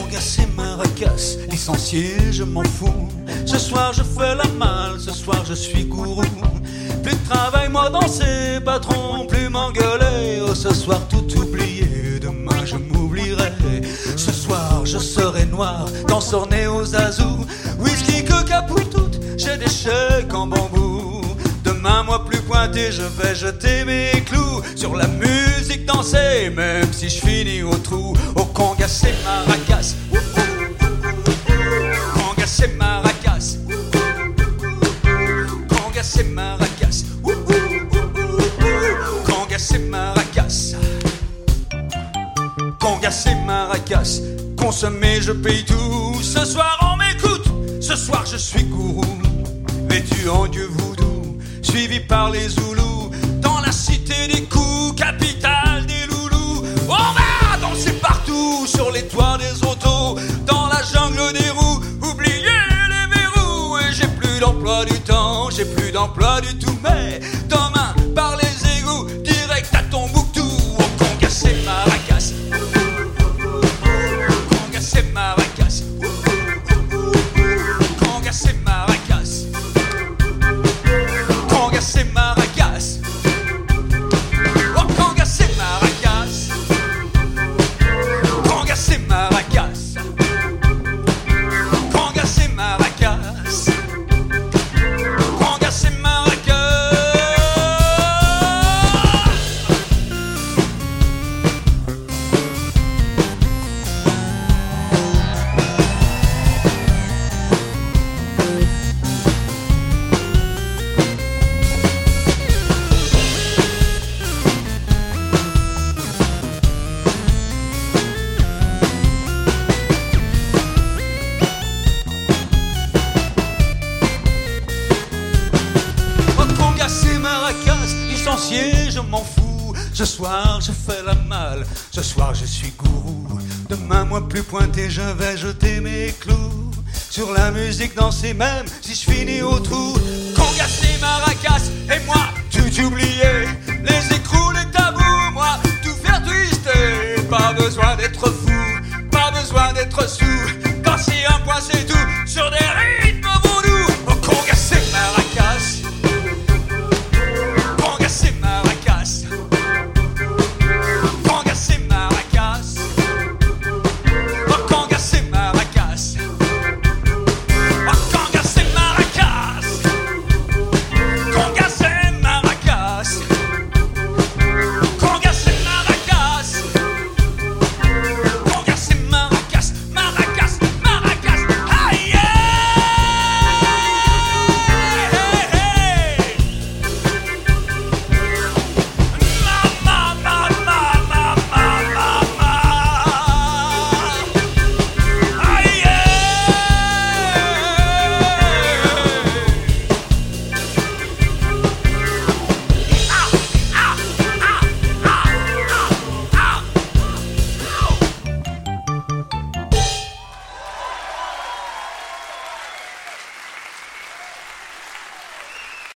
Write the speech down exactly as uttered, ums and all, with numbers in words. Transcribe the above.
Congassé, Maracas, licencié, je m'en fous. Ce soir je fais la malle, ce soir je suis gourou. Plus de travail, moi danser, patron, plus m'engueuler. Oh, ce soir tout oublié, demain je m'oublierai. Ce soir je serai noir, danseur né aux azous. Whisky, coca pour toutes, j'ai des chèques en bambou. Demain, moi plus pointé, je vais jeter mes clous sur la musique danser, même si je finis au trou. Au Congassé, Maracas, Congassé, Maracas, Congassé, Maracas, Congassé, Maracas, Congassé, Maracas. Consommer, je paye tout. Ce soir on m'écoute, ce soir je suis gourou, vêtu en dieu voodoo, suivi par les Zoulous, dans la cité des coups, capitale des loulous. On va danser partout, sur les toits des autos, dans la jungle des roues, oubliez les verrous. Et j'ai plus d'emploi du temps, j'ai plus d'emploi du tout, mais demain, par les égouts, direct à Tombouctou. Au Congassé, Maracas, Congassé, Maracas, Congassé, Maracas, Congassé, Maracas, oh Congassé, Maracas, Congassé, Maracas, Congassé, Maracas, Congassé, Maracas. Licencié, je m'en fous. Ce soir je fais la malle, ce soir je suis gourou. Demain, moi plus pointé, je vais jeter mes clous sur la musique danser, même si je finis au trou. Congassé, Maracas, et moi tout oublier, les écrous, les tabous, moi tout faire twister. Pas besoin d'être fou, pas besoin d'être sous.